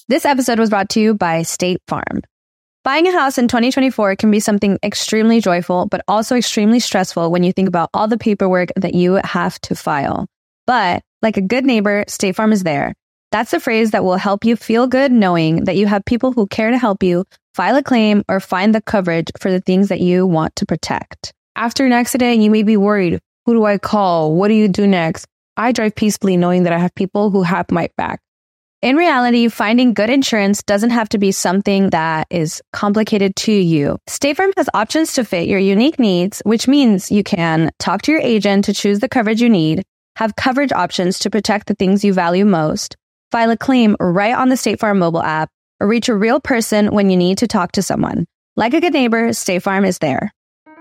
This episode was brought to you by State Farm. Buying a house in 2024 can be something extremely joyful, but also extremely stressful when you think about all the paperwork that you have to file. But like a good neighbor, State Farm is there. That's the phrase that will help you feel good knowing that you have people who care to help you file a claim or find the coverage for the things that you want to protect. After an accident, you may be worried. Who do I call? What do you do next? I drive peacefully knowing that I have people who have my back. In reality, finding good insurance doesn't have to be something that is complicated to you. State Farm has options to fit your unique needs, which means you can talk to your agent to choose the coverage you need, have coverage options to protect the things you value most, file a claim right on the State Farm mobile app, or reach a real person when you need to talk to someone. Like a good neighbor, State Farm is there.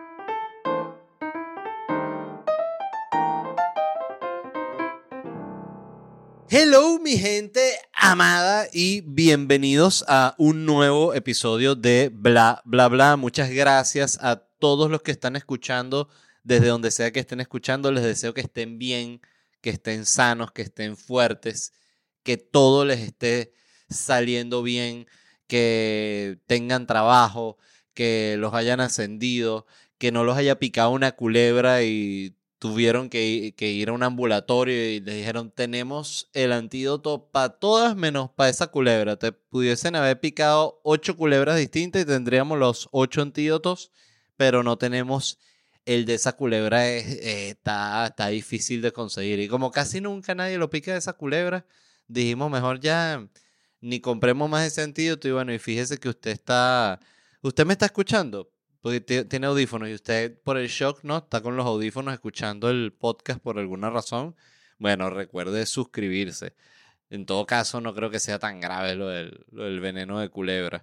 Hello, mi gente amada, y bienvenidos a un nuevo episodio de Bla, Bla, Bla. Muchas gracias a todos los que están escuchando, desde donde sea que estén escuchando. Les deseo que estén bien, que estén sanos, que estén fuertes, que todo les esté saliendo bien, que tengan trabajo, que los hayan ascendido, que no los haya picado una culebra y tuvieron que ir a un ambulatorio y les dijeron: tenemos el antídoto para todas menos para esa culebra. Te pudiesen haber picado 8 culebras distintas y tendríamos los 8 antídotos, pero no tenemos el de esa culebra. Está difícil de conseguir. Y como casi nunca nadie lo pica de esa culebra, dijimos mejor ya ni compremos más ese antídoto. Y bueno, y fíjese que usted me está escuchando porque tiene audífonos y usted por el shock, ¿no? Está con los audífonos escuchando el podcast por alguna razón. Bueno, recuerde suscribirse. En todo caso, no creo que sea tan grave lo del veneno de culebra.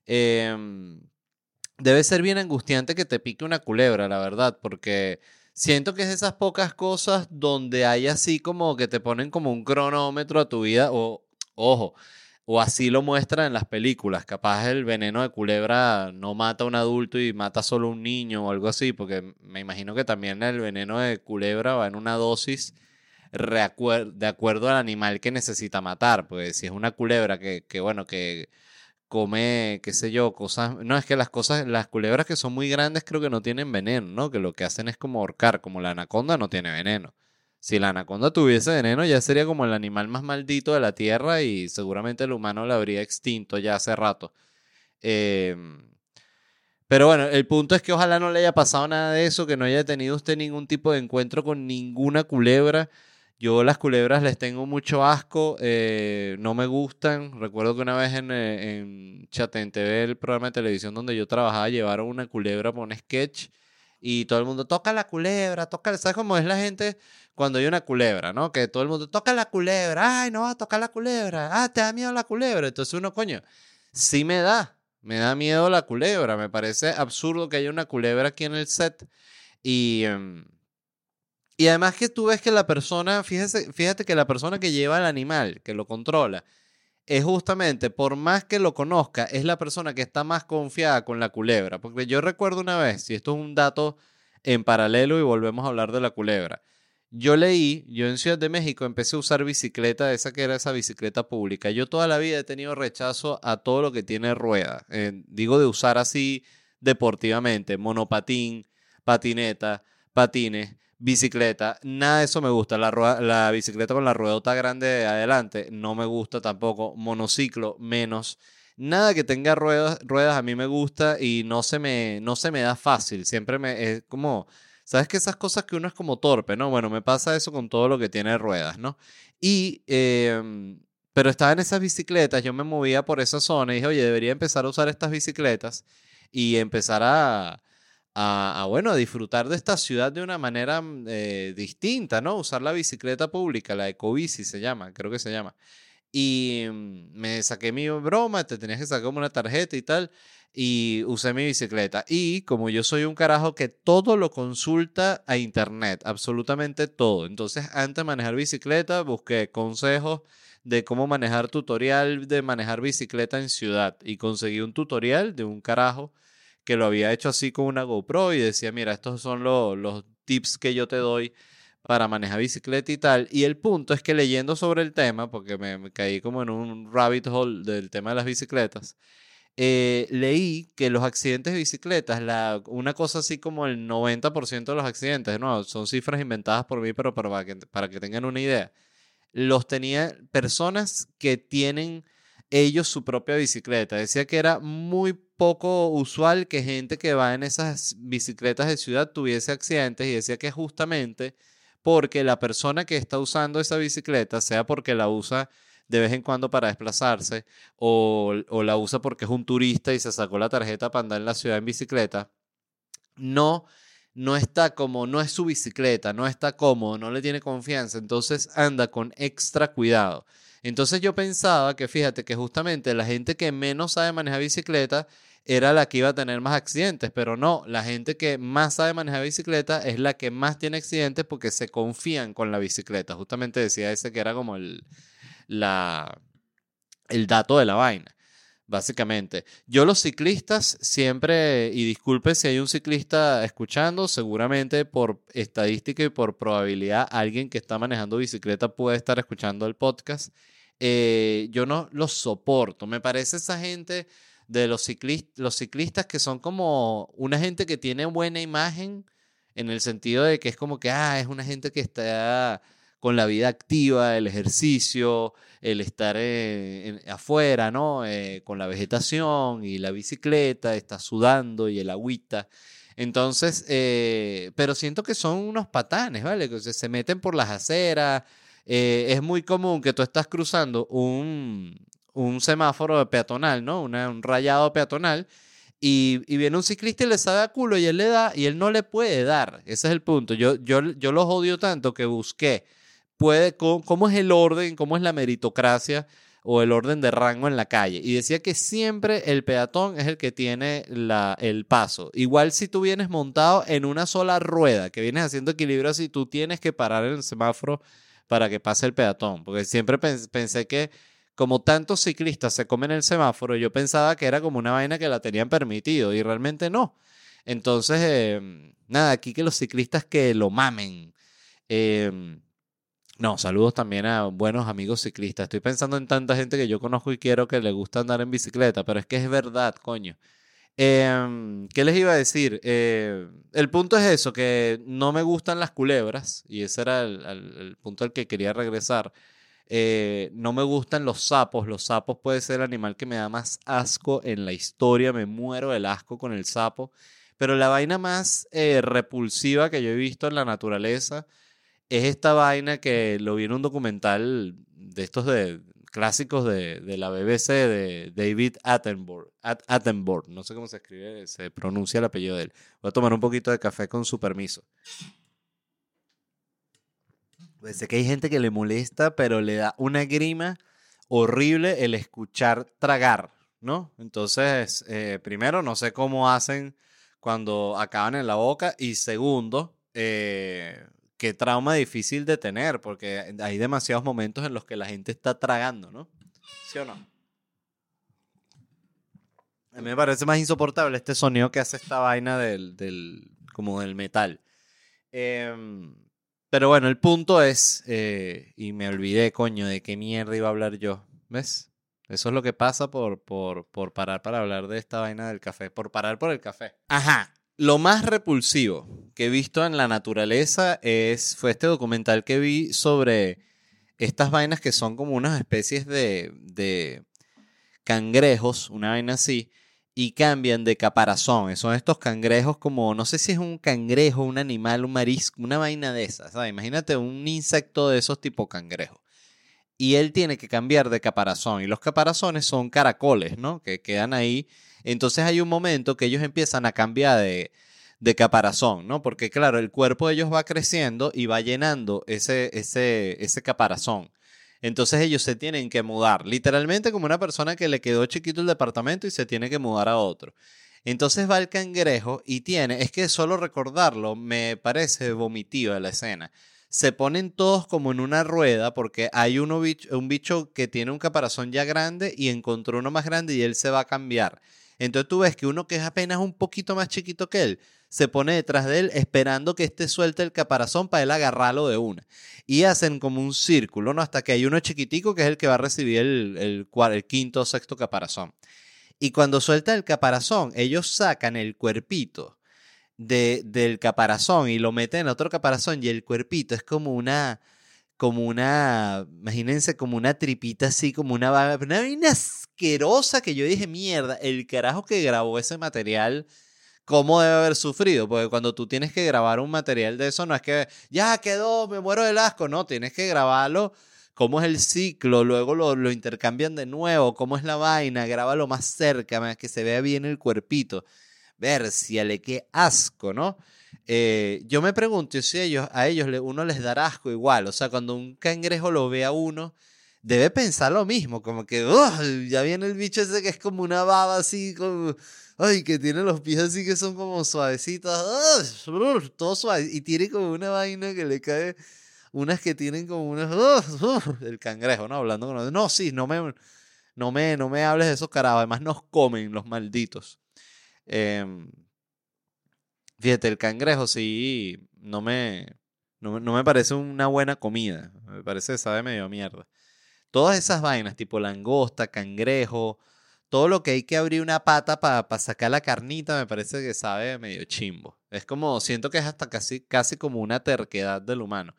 Debe ser bien angustiante que te pique una culebra, la verdad, porque siento que es esas pocas cosas donde hay así como que te ponen como un cronómetro a tu vida, ojo, o así lo muestran en las películas. Capaz el veneno de culebra no mata a un adulto y mata solo a un niño o algo así, porque me imagino que también el veneno de culebra va en una dosis de acuerdo al animal que necesita matar. Pues si es una culebra que come, qué sé yo, cosas. No, es que las culebras que son muy grandes creo que no tienen veneno, ¿no? Que lo que hacen es como ahorcar, como la anaconda no tiene veneno. Si la anaconda tuviese veneno, ya sería como el animal más maldito de la tierra y seguramente el humano la habría extinto ya hace rato. Eh, pero bueno, el punto es que ojalá no le haya pasado nada de eso, que no haya tenido usted ningún tipo de encuentro con ninguna culebra. Yo las culebras les tengo mucho asco, no me gustan. Recuerdo que una vez en Chatén TV, el programa de televisión donde yo trabajaba, llevaron una culebra por un sketch y todo el mundo toca la culebra, toca. ¿Sabes cómo es la gente cuando hay una culebra, no? Que todo el mundo toca la culebra, ay, no vas a tocar la culebra, te da miedo la culebra. Entonces uno, coño, sí me da miedo la culebra. Me parece absurdo que haya una culebra aquí en el set y... Y además que tú ves que la persona, fíjate que la persona que lleva al animal, que lo controla, es justamente, por más que lo conozca, es la persona que está más confiada con la culebra. Porque yo recuerdo una vez, y esto es un dato en paralelo y volvemos a hablar de la culebra. Yo en Ciudad de México empecé a usar bicicleta, esa que era esa bicicleta pública. Yo toda la vida he tenido rechazo a todo lo que tiene rueda. Digo de usar así deportivamente, monopatín, patineta, patines, bicicleta, nada de eso me gusta. La bicicleta con la ruedota grande de adelante no me gusta tampoco. Monociclo, menos. Nada que tenga ruedas a mí me gusta y no se me da fácil. Siempre es como, ¿sabes? Que esas cosas que uno es como torpe, ¿no? Bueno, me pasa eso con todo lo que tiene ruedas, ¿no? Y, pero estaba en esas bicicletas, yo me movía por esa zona y dije, oye, debería empezar a usar estas bicicletas y empezar bueno, a disfrutar de esta ciudad de una manera distinta, ¿no? Usar la bicicleta pública, la ecobici se llama, creo que se llama. Y me saqué mi broma, te tenías que sacar como una tarjeta y tal, y usé mi bicicleta. Y como yo soy un carajo que todo lo consulta a internet, absolutamente todo. Entonces, antes de manejar bicicleta, busqué consejos de cómo manejar tutorial de manejar bicicleta en ciudad. Y conseguí un tutorial de un carajo que lo había hecho así con una GoPro y decía, mira, estos son los tips que yo te doy para manejar bicicleta y tal. Y el punto es que leyendo sobre el tema, porque me caí como en un rabbit hole del tema de las bicicletas, leí que los accidentes de bicicletas, una cosa así como el 90% de los accidentes, no, son cifras inventadas por mí, pero para que tengan una idea, los tenía personas que tienen ellos su propia bicicleta. Decía que era muy poco usual que gente que va en esas bicicletas de ciudad tuviese accidentes y decía que justamente porque la persona que está usando esa bicicleta, sea porque la usa de vez en cuando para desplazarse o la usa porque es un turista y se sacó la tarjeta para andar en la ciudad en bicicleta, no, no está como, no es su bicicleta, no está cómodo, no le tiene confianza, entonces anda con extra cuidado. Entonces yo pensaba que fíjate que justamente la gente que menos sabe manejar bicicleta era la que iba a tener más accidentes, pero no, la gente que más sabe manejar bicicleta es la que más tiene accidentes porque se confían con la bicicleta. Justamente decía ese que era como la, el dato de la vaina. Básicamente, yo los ciclistas siempre, y disculpe si hay un ciclista escuchando, seguramente por estadística y por probabilidad alguien que está manejando bicicleta puede estar escuchando el podcast. Yo no los soporto. Me parece esa gente de los ciclistas que son como una gente que tiene buena imagen en el sentido de que es como que es una gente que está con la vida activa, el ejercicio, el estar afuera, ¿no? Con la vegetación y la bicicleta, está sudando y el agüita. Entonces, pero siento que son unos patanes, ¿vale? Que se meten por las aceras. Es muy común que tú estás cruzando un semáforo peatonal, ¿no? Un rayado peatonal. Y viene un ciclista y le sabe a culo y él le da y él no le puede dar. Ese es el punto. Yo los odio tanto que busqué cómo es el orden, cómo es la meritocracia o el orden de rango en la calle. Y decía que siempre el peatón es el que tiene el paso. Igual si tú vienes montado en una sola rueda, que vienes haciendo equilibrio así, tú tienes que parar en el semáforo para que pase el peatón. Porque siempre pensé que como tantos ciclistas se comen el semáforo, yo pensaba que era como una vaina que la tenían permitido y realmente no. Entonces, nada, aquí que los ciclistas que lo mamen. No, saludos también a buenos amigos ciclistas. Estoy pensando en tanta gente que yo conozco y quiero que le gusta andar en bicicleta, pero es que es verdad, coño. ¿Qué les iba a decir? El punto es eso, que no me gustan las culebras, y ese era el punto al que quería regresar. No me gustan los sapos. Los sapos puede ser el animal que me da más asco en la historia. Me muero del asco con el sapo. Pero la vaina más repulsiva que yo he visto en la naturaleza es esta vaina que lo vi en un documental de estos clásicos de la BBC de David Attenborough. Attenborough, no sé cómo se escribe, se pronuncia el apellido de él. Voy a tomar un poquito de café con su permiso. Pues sé que hay gente que le molesta, pero le da una grima horrible el escuchar tragar, ¿no? Entonces, primero, no sé cómo hacen cuando acaban en la boca. Y segundo, qué trauma difícil de tener, porque hay demasiados momentos en los que la gente está tragando, ¿no? ¿Sí o no? A mí me parece más insoportable este sonido que hace esta vaina como del metal. Em, pero bueno, el punto es, y me olvidé, coño, de qué mierda iba a hablar yo. ¿Ves? Eso es lo que pasa por parar para hablar de esta vaina del café, por parar por el café. Ajá. Lo más repulsivo que he visto en la naturaleza fue este documental que vi sobre estas vainas que son como unas especies de cangrejos, una vaina así, y cambian de caparazón. Son estos cangrejos como, no sé si es un cangrejo, un animal, un marisco, una vaina de esas, ¿sabes? Imagínate un insecto de esos tipo cangrejo. Y él tiene que cambiar de caparazón. Y los caparazones son caracoles, ¿no? Que quedan ahí. Entonces hay un momento que ellos empiezan a cambiar de caparazón, ¿no? Porque claro, el cuerpo de ellos va creciendo y va llenando ese caparazón. Entonces ellos se tienen que mudar, literalmente como una persona que le quedó chiquito el departamento y se tiene que mudar a otro. Entonces va el cangrejo y es que solo recordarlo me parece vomitiva la escena. Se ponen todos como en una rueda porque hay un bicho que tiene un caparazón ya grande y encontró uno más grande y él se va a cambiar. Entonces tú ves que uno que es apenas un poquito más chiquito que él se pone detrás de él esperando que éste suelte el caparazón para él agarrarlo de una. Y hacen como un círculo, ¿no? Hasta que hay uno chiquitico que es el que va a recibir el quinto o sexto caparazón. Y cuando suelta el caparazón, ellos sacan el cuerpito del caparazón y lo meten en otro caparazón y el cuerpito es imagínense, como una tripita así, como una vaina asquerosa que yo dije, mierda, el carajo que grabó ese material, ¿cómo debe haber sufrido? Porque cuando tú tienes que grabar un material de eso, no es que ya quedó, me muero del asco, no, tienes que grabarlo. ¿Cómo es el ciclo? Luego lo intercambian de nuevo. ¿Cómo es la vaina? Grábalo más cerca, que se vea bien el cuerpito. Vérciale, qué asco, ¿no? Yo me pregunto si a ellos uno les dará asco igual. O sea, cuando un cangrejo lo ve a uno, debe pensar lo mismo. Como que, ya viene el bicho ese que es como una baba así, como, ay, que tiene los pies así que son como suavecitos. Todo suave. Y tiene como una vaina que le cae, unas que tienen como unas, el cangrejo, ¿no? Hablando con los, no, sí, no me hables de esos carajos. Además nos comen los malditos. Em, Fíjate, el cangrejo sí no me parece una buena comida. Me parece que sabe medio a mierda. Todas esas vainas, tipo langosta, cangrejo, todo lo que hay que abrir una pata para sacar la carnita, me parece que sabe medio chimbo. Es como, siento que es hasta casi como una terquedad del humano.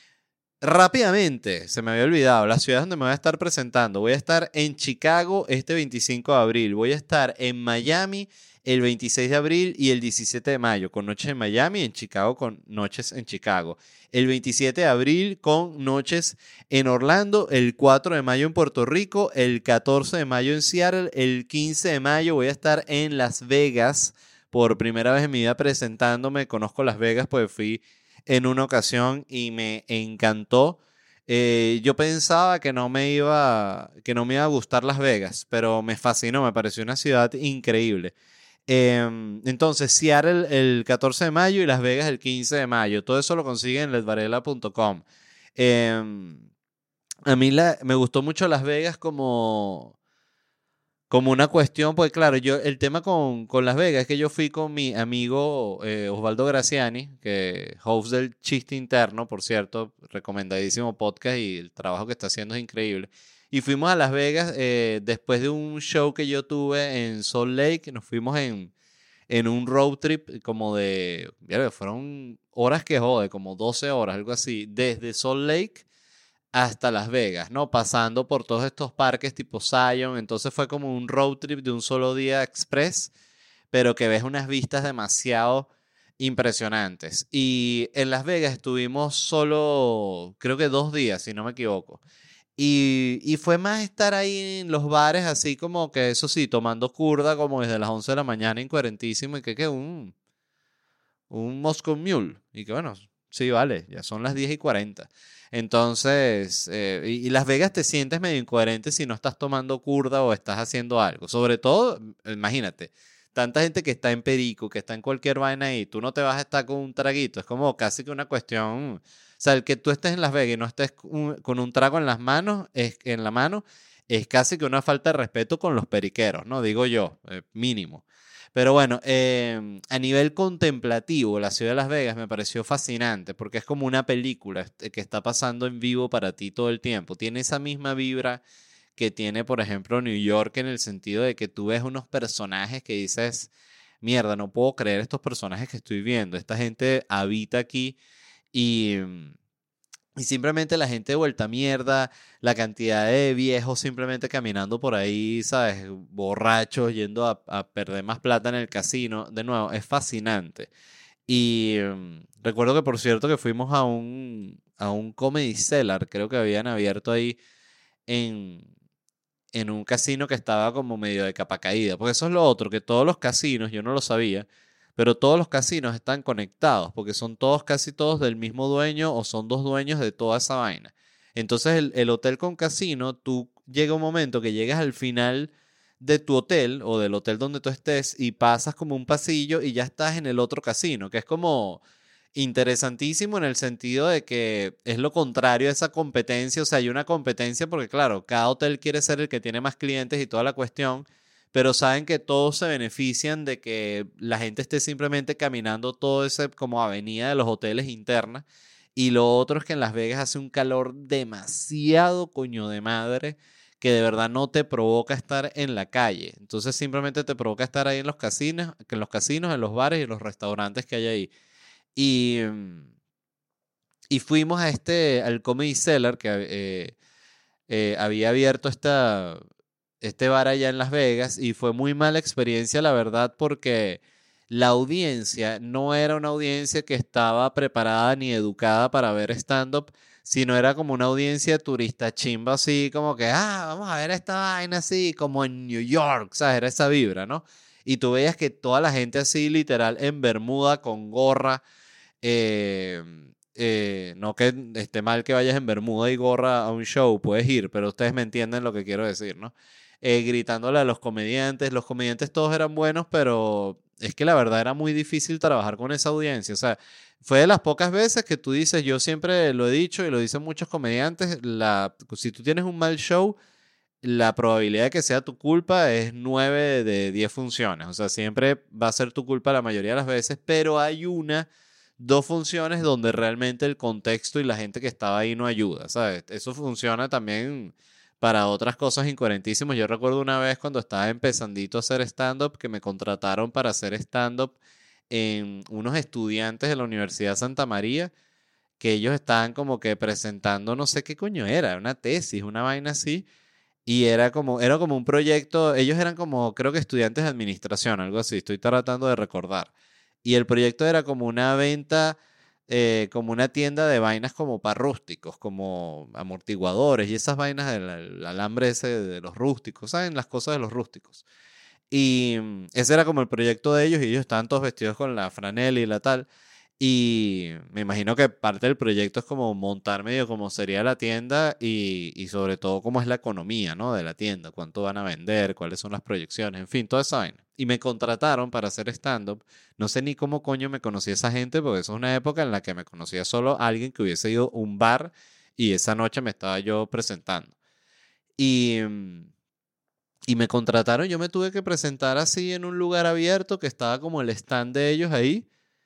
Rápidamente, se me había olvidado, la ciudad donde me voy a estar presentando. Voy a estar en Chicago este 25 de abril. Voy a estar en Miami el 26 de abril y el 17 de mayo, con noches en Miami y en Chicago con noches en Chicago. El 27 de abril con noches en Orlando, el 4 de mayo en Puerto Rico, el 14 de mayo en Seattle, el 15 de mayo voy a estar en Las Vegas por primera vez en mi vida presentándome. Conozco Las Vegas, pues fui en una ocasión y me encantó. Yo pensaba que no me iba a gustar Las Vegas, pero me fascinó, me pareció una ciudad increíble. Entonces, Seattle el 14 de mayo y Las Vegas el 15 de mayo. Todo eso lo consiguen en ledvarela.com. A mí me gustó mucho Las Vegas como una cuestión, pues claro, el tema con Las Vegas es que yo fui con mi amigo Osvaldo Graciani, que host del Chiste Interno, por cierto, recomendadísimo podcast y el trabajo que está haciendo es increíble. Y fuimos a Las Vegas después de un show que yo tuve en Salt Lake. Nos fuimos en un road trip como fueron horas que jode, como 12 horas, algo así, desde Salt Lake hasta Las Vegas, ¿no? Pasando por todos estos parques tipo Zion. Entonces fue como un road trip de un solo día express, pero que ves unas vistas demasiado impresionantes. Y en Las Vegas estuvimos solo, creo que 2 días, si no me equivoco. Y fue más estar ahí en los bares, así como que, eso sí, tomando curda como desde las 11 de la mañana, incoherentísimo, y que un Moscow Mule. Y que bueno, sí, vale, ya son las 10:40. Entonces, y Las Vegas te sientes medio incoherente si no estás tomando curda o estás haciendo algo. Sobre todo, imagínate, tanta gente que está en perico, que está en cualquier vaina y tú no te vas a estar con un traguito. Es como casi que una cuestión. O sea, el que tú estés en Las Vegas y no estés con un trago en las manos, en la mano, es casi que una falta de respeto con los periqueros, ¿no? Digo yo, mínimo. Pero bueno, a nivel contemplativo, la ciudad de Las Vegas me pareció fascinante porque es como una película que está pasando en vivo para ti todo el tiempo. Tiene esa misma vibra que tiene, por ejemplo, New York, en el sentido de que tú ves unos personajes que dices, mierda, no puedo creer estos personajes que estoy viendo. Esta gente habita aquí y simplemente la gente de vuelta a mierda, la cantidad de viejos simplemente caminando por ahí, ¿sabes? Borrachos, yendo a perder más plata en el casino. De nuevo, es fascinante. Y recuerdo que, por cierto, que fuimos a un Comedy Cellar, creo que habían abierto ahí en, en un casino que estaba como medio de capa caída. Porque eso es lo otro, que todos los casinos, yo no lo sabía, pero todos los casinos están conectados, porque son todos, casi todos del mismo dueño o son dos dueños de toda esa vaina. Entonces el hotel con casino, tú llega un momento que llegas al final de tu hotel o del hotel donde tú estés y pasas como un pasillo y ya estás en el otro casino, que es como interesantísimo en el sentido de que es lo contrario a esa competencia. O sea, hay una competencia porque, claro, cada hotel quiere ser el que tiene más clientes y toda la cuestión, pero saben que todos se benefician de que la gente esté simplemente caminando todo ese como avenida de los hoteles internas. Y lo otro es que en Las Vegas hace un calor demasiado coño de madre que de verdad no te provoca estar en la calle. Entonces simplemente te provoca estar ahí en los casinos, en los bares y en los restaurantes que hay ahí. Y, y fuimos al Comedy Cellar que había abierto este bar allá en Las Vegas y fue muy mala experiencia, la verdad, porque la audiencia no era una audiencia que estaba preparada ni educada para ver stand-up, sino era como una audiencia de turista chimba, así como que, vamos a ver esta vaina así, como en New York, ¿sabes? Era esa vibra, ¿no? Y tú veías que toda la gente así, literal, en bermuda, con gorra, eh, no que esté mal que vayas en bermuda y gorra a un show, puedes ir, pero ustedes me entienden lo que quiero decir, ¿no? Gritándole a los comediantes todos eran buenos, pero es que la verdad era muy difícil trabajar con esa audiencia, o sea, fue de las pocas veces que tú dices, yo siempre lo he dicho y lo dicen muchos comediantes, si tú tienes un mal show, la probabilidad de que sea tu culpa es 9 de 10 funciones. O sea, siempre va a ser tu culpa la mayoría de las veces, pero hay dos funciones donde realmente el contexto y la gente que estaba ahí no ayuda, ¿sabes? Eso funciona también para otras cosas incoherentísimas. Yo recuerdo una vez cuando estaba empezandito a hacer stand-up que me contrataron para hacer stand-up en unos estudiantes de la Universidad Santa María que ellos estaban como que presentando no sé qué coño era, una tesis, una vaina así. Y era como un proyecto, ellos eran como, creo que estudiantes de administración, algo así, estoy tratando de recordar. Y el proyecto era como una venta, como una tienda de vainas como para rústicos, como amortiguadores y esas vainas del alambre ese de los rústicos, ¿saben? Las cosas de los rústicos. Y ese era como el proyecto de ellos y ellos estaban todos vestidos con la franela y la tal. Y me imagino que parte del proyecto es como montar medio como sería la tienda y sobre todo cómo es la economía, ¿no? De la tienda, cuánto van a vender, cuáles son las proyecciones, en fin, toda esa vaina. Y me contrataron para hacer stand-up. No sé ni cómo coño me conocí a esa gente, porque eso es una época en la que me conocía solo alguien que hubiese ido a un bar y esa noche me estaba yo presentando. Y, y me contrataron, yo me tuve que presentar así en un lugar abierto que estaba como el stand de ellos ahí.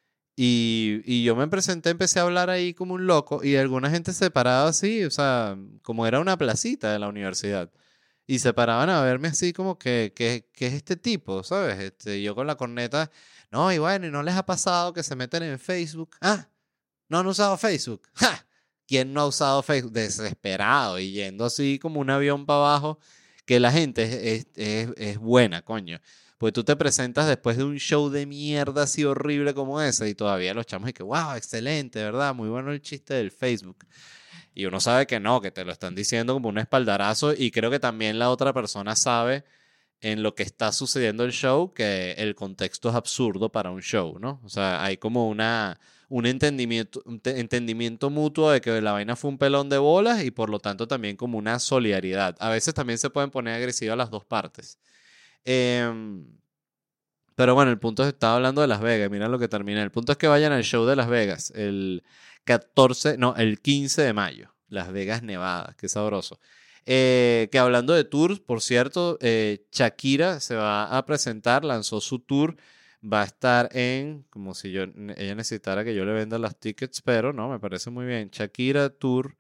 Y yo me presenté, empecé a hablar ahí como un loco y alguna gente se paraba así, o sea, como era una placita de la universidad. Y se paraban a verme así como que es este tipo, ¿sabes? Yo con la corneta, no, y bueno, ¿y no les ha pasado que se meten en Facebook? Ah, ¿no han usado Facebook? ¡Ja! ¿Quién no ha usado Facebook? Desesperado y yendo así como un avión para abajo, que la gente es buena, coño. Pues tú te presentas después de un show de mierda así horrible como ese y todavía los chamos y que, wow, excelente, ¿verdad? Muy bueno el chiste del Facebook. Y uno sabe que no, que te lo están diciendo como un espaldarazo y creo que también la otra persona sabe en lo que está sucediendo el show que el contexto es absurdo para un show, ¿no? O sea, hay como un entendimiento mutuo de que la vaina fue un pelón de bolas y por lo tanto también como una solidaridad. A veces también se pueden poner agresivas las dos partes. Em, pero bueno, el punto es, estaba hablando de Las Vegas, mira lo que termina. El punto es que vayan al show de Las Vegas el 14, no, el 15 de mayo. Las Vegas, Nevada, qué sabroso. Que hablando de tours, por cierto, Shakira se va a presentar, lanzó su tour, va a estar como si ella necesitara que yo le venda las tickets, pero no, me parece muy bien. Shakira Tour,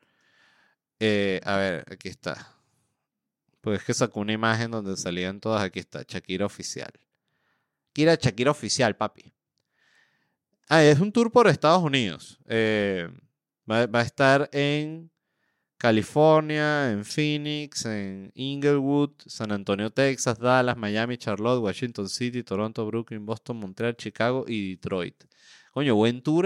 a ver, aquí está. Pues es que sacó una imagen donde salían todas, aquí está, Shakira oficial. Shakira oficial, papi. Es un tour por Estados Unidos. Va a estar en California, en Phoenix, en Inglewood, San Antonio, Texas, Dallas, Miami, Charlotte, Washington City, Toronto, Brooklyn, Boston, Montreal, Chicago y Detroit. Coño, buen tour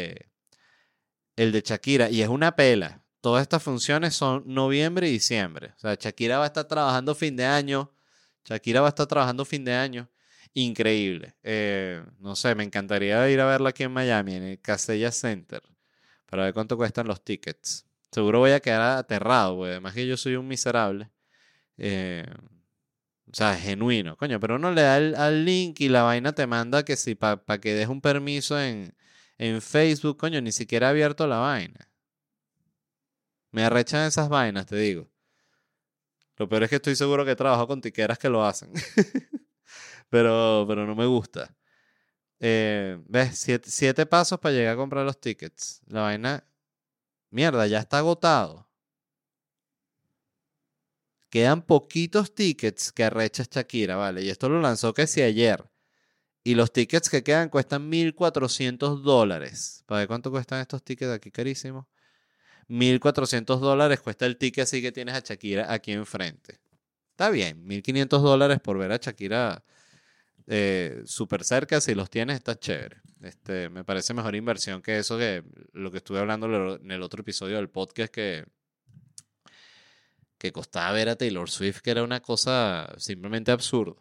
el de Shakira. Y es una pela. Todas estas funciones son noviembre y diciembre. O sea, Shakira va a estar trabajando fin de año. Shakira va a estar trabajando fin de año. Increíble. No sé, me encantaría ir a verla aquí en Miami, en el Casella Center, para ver cuánto cuestan los tickets. Seguro voy a quedar aterrado, güey. Además que yo soy un miserable. Eh, o sea, genuino, coño. Pero uno le da al link y la vaina te manda que si para que des un permiso en Facebook, coño, ni siquiera ha abierto la vaina. Me arrechan esas vainas, te digo. Lo peor es que estoy seguro que he trabajado con tiqueras que lo hacen. Pero no me gusta. ¿Ves? Siete pasos para llegar a comprar los tickets. La vaina, mierda, ya está agotado. Quedan poquitos tickets que arrecha Shakira, ¿vale? Y esto lo lanzó que si ayer. Y los tickets que quedan cuestan $1,400. ¿Para ver cuánto cuestan estos tickets aquí carísimos? $1,400 cuesta el ticket así que tienes a Shakira aquí enfrente. Está bien, $1,500 por ver a Shakira súper cerca. Si los tienes, está chévere. Me parece mejor inversión que eso, que lo que estuve hablando en el otro episodio del podcast, que costaba ver a Taylor Swift, que era una cosa simplemente absurda.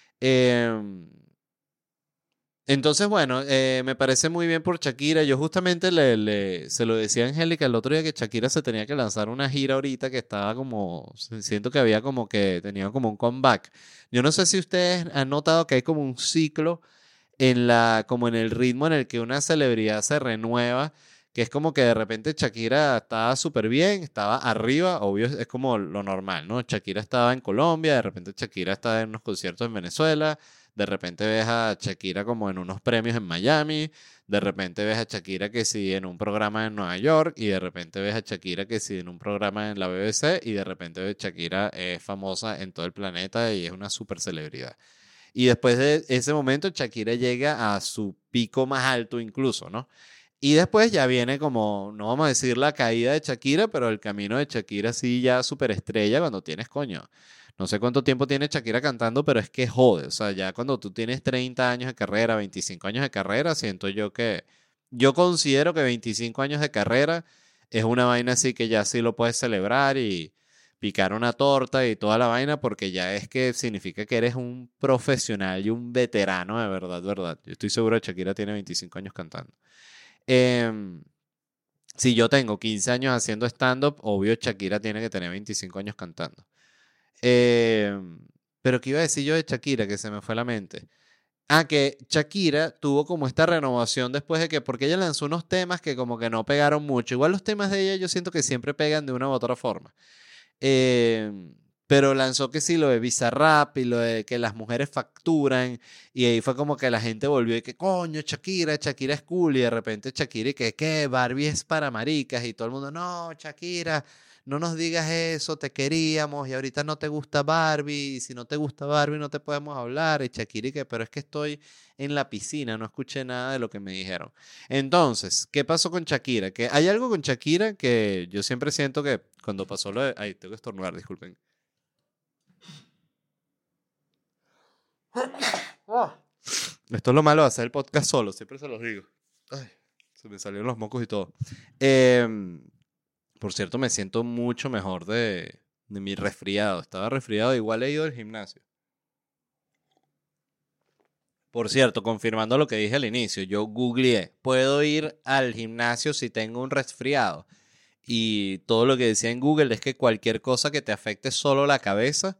Entonces, bueno, me parece muy bien por Shakira. Yo justamente se lo decía a Angélica el otro día, que Shakira se tenía que lanzar una gira ahorita, que estaba como, siento que había como que tenía como un comeback. Yo no sé si ustedes han notado que hay como un ciclo como en el ritmo en el que una celebridad se renueva, que es como que de repente Shakira estaba súper bien, estaba arriba, obvio, es como lo normal, ¿no? Shakira estaba en Colombia, de repente Shakira estaba en unos conciertos en Venezuela, de repente ves a Shakira como en unos premios en Miami, de repente ves a Shakira que sí en un programa en Nueva York, y de repente ves a Shakira que sí en un programa en la BBC, y de repente ves Shakira es famosa en todo el planeta y es una súper celebridad. Y después de ese momento, Shakira llega a su pico más alto incluso, ¿no? Y después ya viene como, no vamos a decir la caída de Shakira, pero el camino de Shakira sí ya superestrella cuando tienes, coño. No sé cuánto tiempo tiene Shakira cantando, pero es que jode. O sea, ya cuando tú tienes 30 años de carrera, 25 años de carrera, siento yo que... Yo considero que 25 años de carrera es una vaina así que ya sí lo puedes celebrar y picar una torta y toda la vaina, porque ya es que significa que eres un profesional y un veterano de verdad, verdad. Yo estoy seguro que Shakira tiene 25 años cantando. Em, si yo tengo 15 años haciendo stand-up, obvio Shakira tiene que tener 25 años cantando. Em, pero ¿qué iba a decir yo de Shakira? Que se me fue la mente. Ah, que Shakira tuvo como esta renovación después de que, porque ella lanzó unos temas que como que no pegaron mucho. Igual los temas de ella yo siento que siempre pegan de una u otra forma. Eh, pero lanzó que sí, lo de Bizarrap y lo de que las mujeres facturan. Y ahí fue como que la gente volvió y que, coño, Shakira es cool. Y de repente Shakira y que, ¿qué? Barbie es para maricas. Y todo el mundo, no, Shakira, no nos digas eso, te queríamos. Y ahorita no te gusta Barbie. Y si no te gusta Barbie, no te podemos hablar. Y Shakira y que, pero es que estoy en la piscina, no escuché nada de lo que me dijeron. Entonces, ¿qué pasó con Shakira? Que hay algo con Shakira que yo siempre siento que cuando pasó lo de... Ay, tengo que estornudar, disculpen. Esto es lo malo de hacer el podcast solo, siempre se los digo. Ay, se me salieron los mocos y todo. Por cierto, me siento mucho mejor de mi resfriado. Estaba resfriado, igual he ido al gimnasio. Por cierto, confirmando lo que dije al inicio, yo googleé, ¿puedo ir al gimnasio si tengo un resfriado? Y todo lo que decía en Google es que cualquier cosa que te afecte solo la cabeza,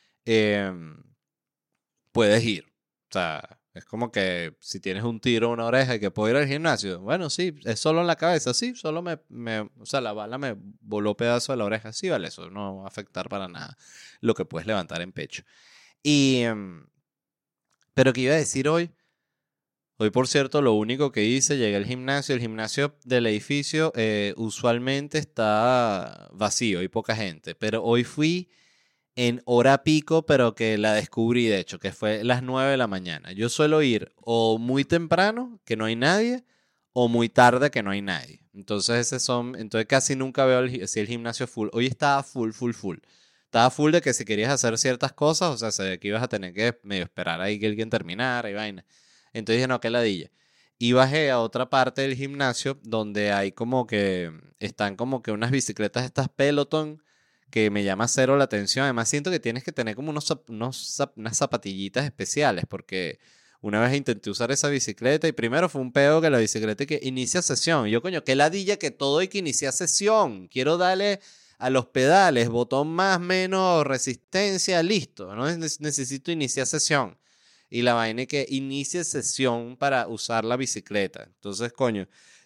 puedes ir. O sea, es como que si tienes un tiro en una oreja y que puedo ir al gimnasio, bueno, sí, es solo en la cabeza, sí, solo o sea, la bala me voló pedazo de la oreja, sí, vale, eso no va a afectar para nada lo que puedes levantar en pecho. Y, pero ¿qué iba a decir hoy? Hoy, por cierto, lo único que hice, llegué al gimnasio. El gimnasio del edificio usualmente está vacío, hay poca gente. Pero hoy fui en hora pico, pero que la descubrí, de hecho, que fue las 9 de la mañana. Yo suelo ir o muy temprano, que no hay nadie, o muy tarde, que no hay nadie. Entonces casi nunca veo si el gimnasio full. Hoy estaba full, full, full. Estaba full de que si querías hacer ciertas cosas, o sea, se ve que ibas a tener que medio esperar ahí que alguien terminara y vaina. Entonces dije, no, qué ladilla. Y bajé a otra parte del gimnasio donde hay como que, están como que unas bicicletas estas Peloton que me llama cero la atención. Además siento que tienes que tener como unas zapatillitas especiales porque una vez intenté usar esa bicicleta y primero fue un peo que la bicicleta que inicia sesión. Y yo, coño, qué ladilla que todo hay que iniciar sesión. Quiero darle a los pedales, botón más, menos, resistencia, listo. No necesito iniciar sesión. Y la vaina es que inicie sesión para usar la bicicleta. Entonces, coño,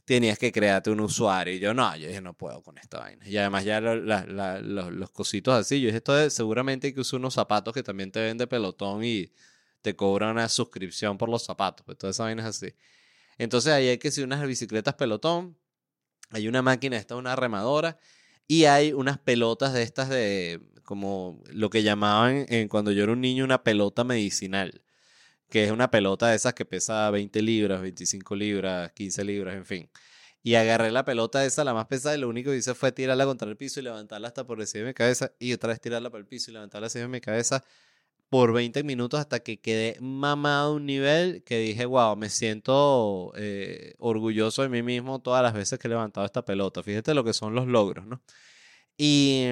tenías que crearte un usuario. Y yo dije, no puedo con esta vaina. Y además ya los cositos así, yo dije, seguramente hay que usar unos zapatos que también te vende Pelotón y te cobran una suscripción por los zapatos. Pues todas esas vainas así. Entonces ahí hay que ser unas bicicletas Pelotón, hay una máquina, esta una remadora, y hay unas pelotas de estas de, como lo que llamaban cuando yo era un niño, una pelota medicinal, que es una pelota de esas que pesa 20 libras, 25 libras, 15 libras, en fin. Y agarré la pelota esa, la más pesada, y lo único que hice fue tirarla contra el piso y levantarla hasta por encima de mi cabeza, y otra vez tirarla por el piso y levantarla encima de mi cabeza por 20 minutos hasta que quedé mamado a un nivel que dije, wow, me siento orgulloso de mí mismo todas las veces que he levantado esta pelota. Fíjate lo que son los logros, ¿no? Y,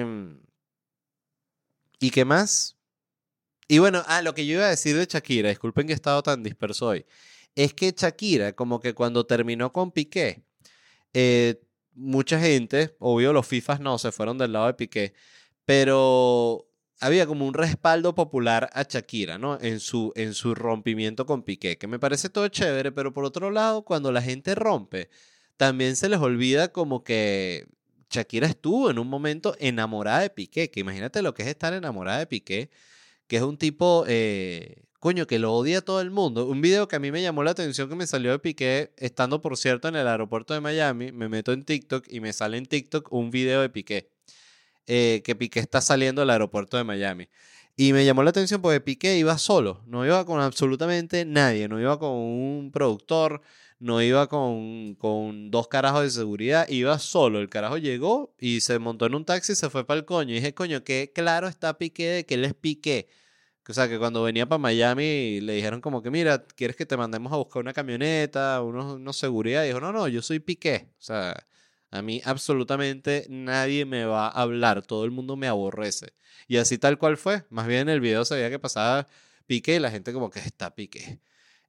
¿y qué más? Y bueno, lo que yo iba a decir de Shakira, disculpen que he estado tan disperso hoy, es que Shakira, como que cuando terminó con Piqué, mucha gente, obvio los FIFAs no, se fueron del lado de Piqué, pero había como un respaldo popular a Shakira, ¿no? En su rompimiento con Piqué, que me parece todo chévere, pero por otro lado, cuando la gente rompe, también se les olvida como que Shakira estuvo en un momento enamorada de Piqué, que imagínate lo que es estar enamorada de Piqué, que es un tipo, coño, que lo odia a todo el mundo. Un video que a mí me llamó la atención que me salió de Piqué, estando por cierto en el aeropuerto de Miami, me meto en TikTok y me sale en TikTok un video de Piqué, que Piqué está saliendo del aeropuerto de Miami. Y me llamó la atención porque Piqué iba solo, no iba con absolutamente nadie, no iba con un productor, no iba con dos carajos de seguridad, iba solo. El carajo llegó y se montó en un taxi y se fue para el coño. Y dije, coño, qué claro está Piqué de que él es Piqué. O sea, que cuando venía para Miami le dijeron como que, mira, ¿quieres que te mandemos a buscar una camioneta, unos seguridad? Y dijo, no, yo soy Piqué. O sea, a mí absolutamente nadie me va a hablar, todo el mundo me aborrece. Y así tal cual fue. Más bien en el video se veía que pasaba Piqué y la gente como que está Piqué.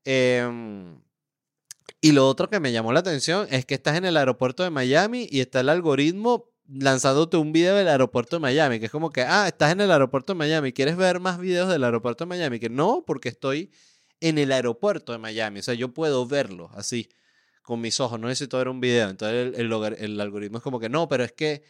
Y lo otro que me llamó la atención es que estás en el aeropuerto de Miami y está el algoritmo lanzándote un video del aeropuerto de Miami, que es como que, estás en el aeropuerto de Miami, ¿quieres ver más videos del aeropuerto de Miami? Que no, porque estoy en el aeropuerto de Miami, o sea, yo puedo verlo así, con mis ojos, no necesito ver un video. Entonces el algoritmo es como que, no, pero es que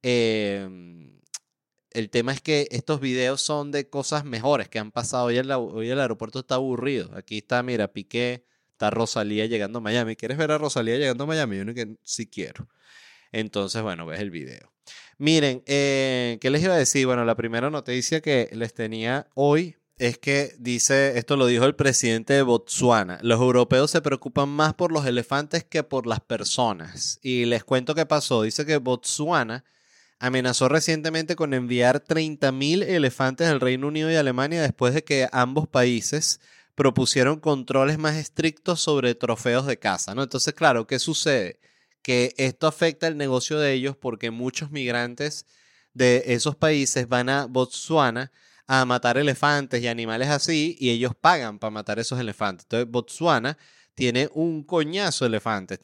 el tema es que estos videos son de cosas mejores que han pasado. Hoy el aeropuerto está aburrido. Aquí está, mira, Piqué, está Rosalía llegando a Miami. ¿Quieres ver a Rosalía llegando a Miami? Yo que sí quiero. Entonces, bueno, ves el video. Miren, ¿qué les iba a decir? Bueno, la primera noticia que les tenía hoy es que dice, esto lo dijo el presidente de Botsuana, los europeos se preocupan más por los elefantes que por las personas. Y les cuento qué pasó. Dice que Botsuana amenazó recientemente con enviar 30.000 elefantes al Reino Unido y Alemania después de que ambos países propusieron controles más estrictos sobre trofeos de caza, ¿no? Entonces, claro, ¿qué sucede? Que esto afecta el negocio de ellos porque muchos migrantes de esos países van a Botsuana a matar elefantes y animales así, y ellos pagan para matar esos elefantes. Entonces, Botsuana tiene un coñazo de elefantes.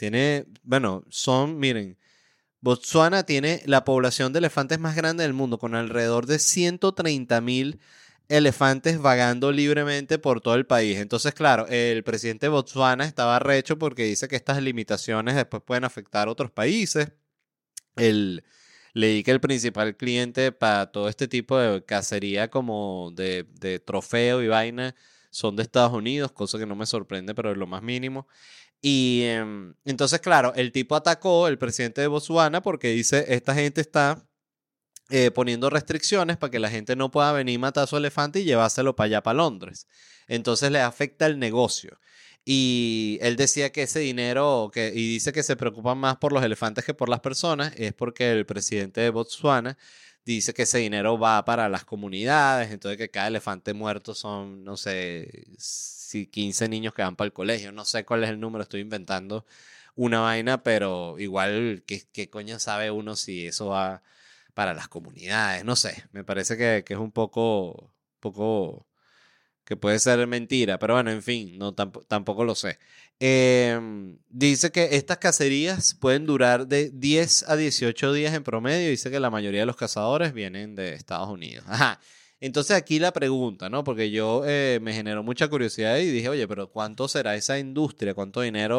Miren, Botsuana tiene la población de elefantes más grande del mundo, con alrededor de 130.000 elefantes vagando libremente por todo el país. Entonces, claro, el presidente de Botsuana estaba recho porque dice que estas limitaciones después pueden afectar a otros países. Leí que el principal cliente para todo este tipo de cacería como de trofeo y vaina son de Estados Unidos, cosa que no me sorprende, pero es lo más mínimo. Y entonces, claro, el tipo atacó, el presidente de Botsuana, porque dice, esta gente está poniendo restricciones para que la gente no pueda venir y matar a su elefante y llevárselo para allá, para Londres. Entonces le afecta el negocio. Y él decía que ese dinero, y dice que se preocupan más por los elefantes que por las personas, es porque el presidente de Botsuana dice que ese dinero va para las comunidades, entonces que cada elefante muerto son, no sé, si 15 niños que van para el colegio, no sé cuál es el número, estoy inventando una vaina, pero igual, ¿qué coño sabe uno si eso va para las comunidades? No sé, me parece que es un poco que puede ser mentira, pero bueno, en fin, no, tampoco lo sé. Dice que estas cacerías pueden durar de 10 a 18 días en promedio. Dice que la mayoría de los cazadores vienen de Estados Unidos. Ajá. Entonces aquí la pregunta, ¿no? Porque yo me generó mucha curiosidad y dije, oye, pero ¿cuánto será esa industria? ¿Cuánto dinero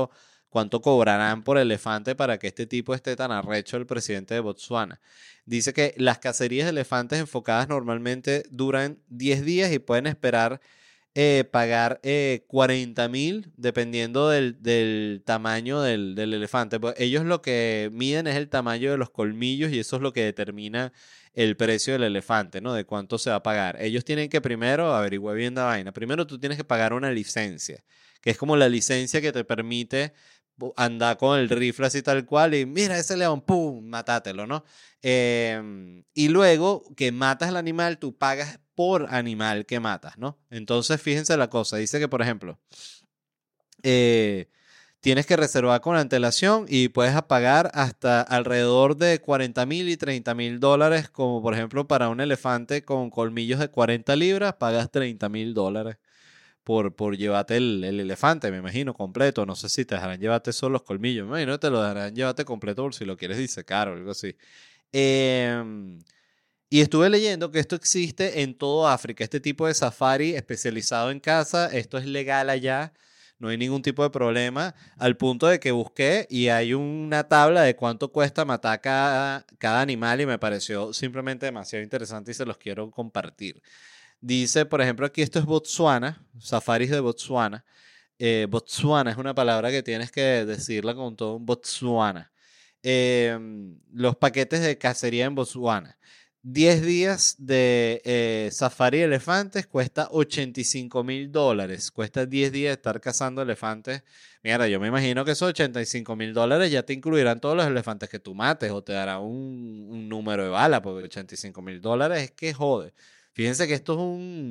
¿Cuánto cobrarán por elefante para que este tipo esté tan arrecho, el presidente de Botswana? Dice que las cacerías de elefantes enfocadas normalmente duran 10 días y pueden esperar pagar 40.000 dependiendo del tamaño del elefante. Pues ellos lo que miden es el tamaño de los colmillos y eso es lo que determina el precio del elefante, ¿no? De cuánto se va a pagar. Ellos tienen que primero, averiguar bien la vaina, primero tú tienes que pagar una licencia, que es como la licencia que te permite andar con el rifle así tal cual y mira ese león, ¡pum! Matátelo, ¿no? Y luego que matas el animal, tú pagas por animal que matas, ¿no? Entonces, fíjense la cosa. Dice que, por ejemplo, eh, tienes que reservar con antelación y puedes pagar hasta alrededor de 40.000 y 30.000 dólares, como por ejemplo para un elefante con colmillos de 40 libras, pagas 30.000 dólares por llevarte el elefante, me imagino, completo. No sé si te dejarán llevarte solo los colmillos, me imagino que te lo dejarán llevarte completo por si lo quieres disecar o algo así. Em, y estuve leyendo que esto existe en todo África, este tipo de safari especializado en caza, esto es legal allá, no hay ningún tipo de problema, al punto de que busqué y hay una tabla de cuánto cuesta matar cada animal y me pareció simplemente demasiado interesante y se los quiero compartir. Dice, por ejemplo, aquí esto es Botswana, safaris de Botswana. Botswana es una palabra que tienes que decirla con todo un Botswana. Los paquetes de cacería en Botswana. 10 días de safari de elefantes cuesta 85.000 dólares. Cuesta 10 días estar cazando elefantes. Mira, yo me imagino que esos 85.000 dólares ya te incluirán todos los elefantes que tú mates o te dará un número de bala, porque 85.000 dólares es que jode. Fíjense que esto es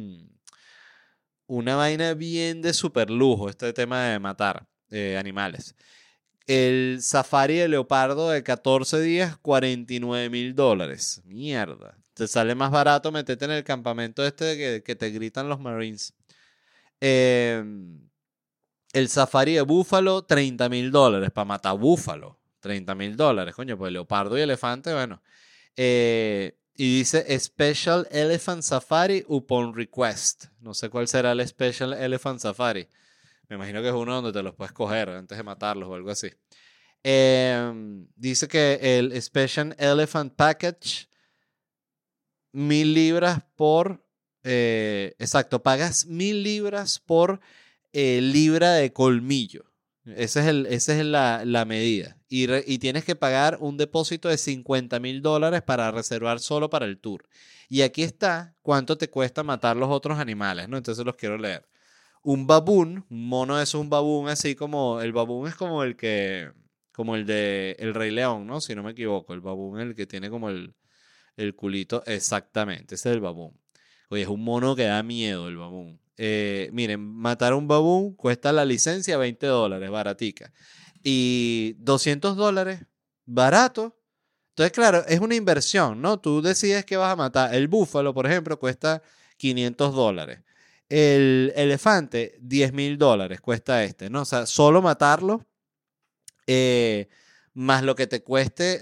una vaina bien de super lujo, este tema de matar animales. El safari de leopardo de 14 días, 49.000 dólares. Mierda. Te sale más barato meterte en el campamento este que te gritan los Marines. Eh, el safari de búfalo, 30.000 dólares para matar búfalo. 30.000 dólares, coño, pues leopardo y elefante, bueno. Y dice Special Elephant Safari upon request. No sé cuál será el Special Elephant Safari. Me imagino que es uno donde te los puedes coger antes de matarlos o algo así. Dice que el Special Elephant Package, 1.000 libras por. Exacto, pagas 1.000 libras por libra de colmillo. Esa es la medida. Y tienes que pagar un depósito de 50.000 dólares para reservar solo para el tour. Y aquí está cuánto te cuesta matar los otros animales, ¿no? Entonces los quiero leer. Un babún, un mono es un babún, así como el babún es como el de El Rey León, ¿no? Si no me equivoco, el babún es el que tiene como el culito, exactamente, ese es el babún. Oye, es un mono que da miedo el babún. Miren, matar un babún cuesta la licencia 20 dólares, baratica. Y 200 dólares, barato. Entonces, claro, es una inversión, ¿no? Tú decides que vas a matar. El búfalo, por ejemplo, cuesta 500 dólares. El elefante, 10.000 dólares cuesta este, ¿no? O sea, solo matarlo, eh, más lo que te cueste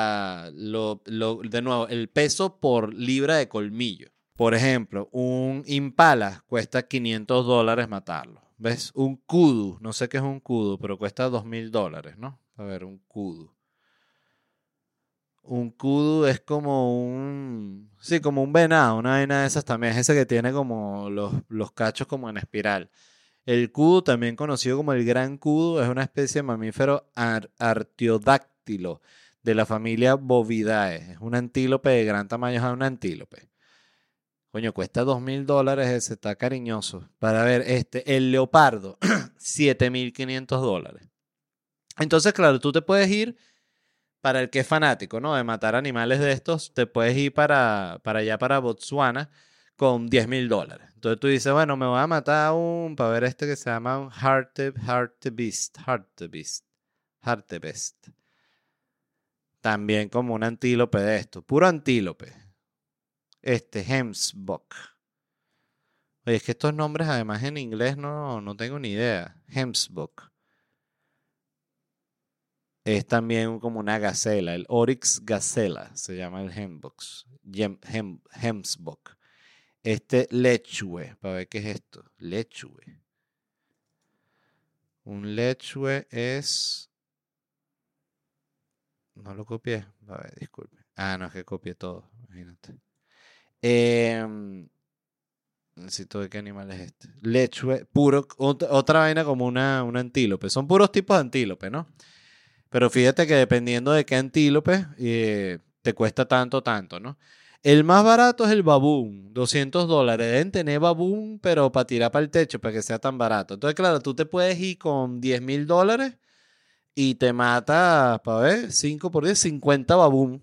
de nuevo, el peso por libra de colmillo. Por ejemplo, un impala cuesta 500 dólares matarlo. ¿Ves? Un kudu, no sé qué es un kudu, pero cuesta 2.000 dólares, ¿no? A ver, un kudu. Un kudu es como sí, como un venado, una vaina de esas también. Es ese que tiene como los cachos como en espiral. El kudu, también conocido como el gran kudu, es una especie de mamífero artiodáctilo de la familia Bovidae. Es un antílope de gran tamaño, es un antílope. Coño, cuesta 2.000 dólares ese, está cariñoso. Para ver, el leopardo, 7.500 dólares. Entonces, claro, tú te puedes ir, para el que es fanático, ¿no? De matar animales de estos, te puedes ir para allá, para Botswana, con 10.000 dólares. Entonces tú dices, bueno, me voy a matar para ver que se llama un Hartebeest. También como un antílope de esto, puro antílope. Hemsbok. Oye, es que estos nombres además en inglés no tengo ni idea. Hemsbok. Es también como una gacela, el Oryx gacela se llama el Hemsbok. Lechue, para ver qué es esto. Lechue. Un lechue es... No lo copié. A ver, disculpe. Ah, no, es que copié todo. Imagínate. Necesito ver qué animal es este. Lechue, puro, otra vaina como un antílope. Son puros tipos de antílope, ¿no? Pero fíjate que dependiendo de qué antílope, te cuesta tanto, ¿no? El más barato es el baboon, $200. Deben tener baboon, pero para tirar para el techo, para que sea tan barato. Entonces, claro, tú te puedes ir con $10,000 y te mata, para ver, 5 por 10, 50 baboon.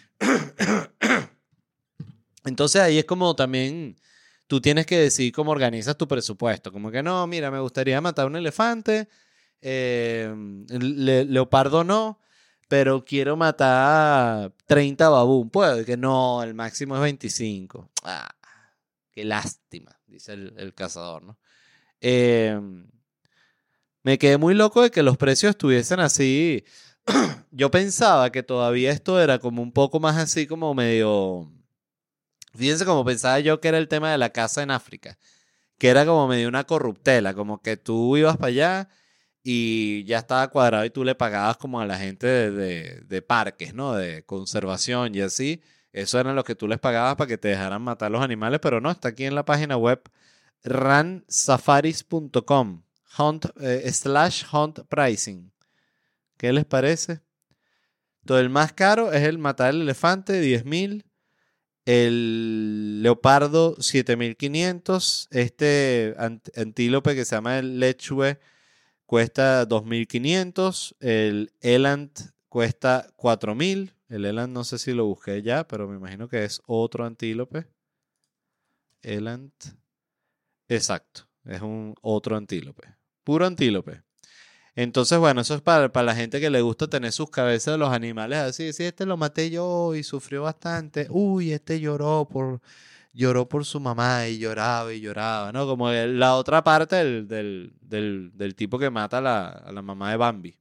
Entonces ahí es como también tú tienes que decidir cómo organizas tu presupuesto. Como que no, mira, me gustaría matar un elefante, leopardo no, pero quiero matar 30 babún. Puede que no, el máximo es 25. Ah, qué lástima, dice el cazador, ¿no? Me quedé muy loco de que los precios estuviesen así. Yo pensaba que todavía esto era como un poco más así como medio... Fíjense como pensaba yo que era el tema de la casa en África, que era como medio una corruptela, como que tú ibas para allá y ya estaba cuadrado y tú le pagabas como a la gente de parques, ¿no? De conservación y así. Eso eran lo que tú les pagabas para que te dejaran matar los animales, pero no, está aquí en la página web ransafaris.com, /hunt pricing. ¿Qué les parece? Todo el más caro es el matar el elefante, 10,000. El leopardo, 7,500. Este antílope que se llama el lechue cuesta 2,500. El eland cuesta 4,000. El eland no sé si lo busqué ya, pero me imagino que es otro antílope. Eland. Exacto, es un otro antílope. Puro antílope. Entonces, bueno, eso es para la gente que le gusta tener sus cabezas de los animales así. Sí, este lo maté yo y sufrió bastante. Uy, este lloró por su mamá y lloraba, ¿no? Como la otra parte del tipo que mata a la mamá de Bambi.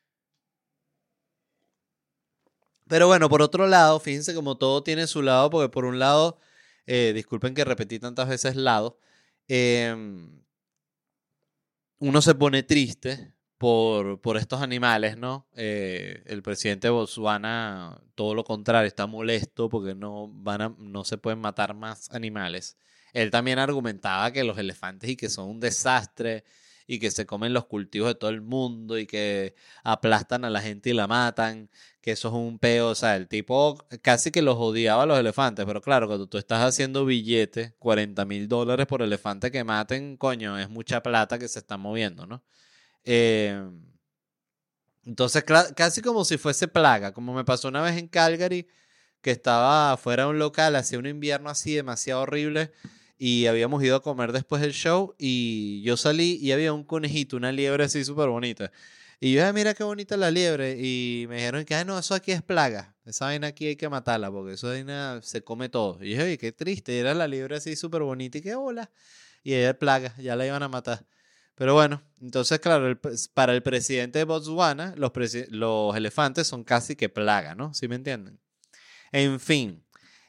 Pero bueno, por otro lado, fíjense como todo tiene su lado, porque por un lado, disculpen que repetí tantas veces lado, em, uno se pone triste por estos animales, ¿no? El presidente de Botswana, todo lo contrario, está molesto porque no se pueden matar más animales. Él también argumentaba que los elefantes y que son un desastre y que se comen los cultivos de todo el mundo y que aplastan a la gente y la matan, que eso es un peo. O sea, el tipo casi que los odiaba a los elefantes, pero claro, cuando tú estás haciendo billetes, $40,000 por elefante que maten, coño, es mucha plata que se está moviendo, ¿no? Eh, entonces, casi como si fuese plaga, como me pasó una vez en Calgary, que estaba fuera de un local, hacía un invierno así demasiado horrible y habíamos ido a comer después del show y yo salí y había un conejito, una liebre así súper bonita. Y yo, mira qué bonita la liebre. Y me dijeron que, no, eso aquí es plaga. Esa vaina aquí hay que matarla porque esa vaina se come todo. Y yo, oye, qué triste. Y era la liebre así súper bonita y qué hola. Y ella es plaga, ya la iban a matar. Pero bueno, entonces, claro, para el presidente de Botswana, los elefantes son casi que plaga, ¿no? ¿Sí me entienden? En fin.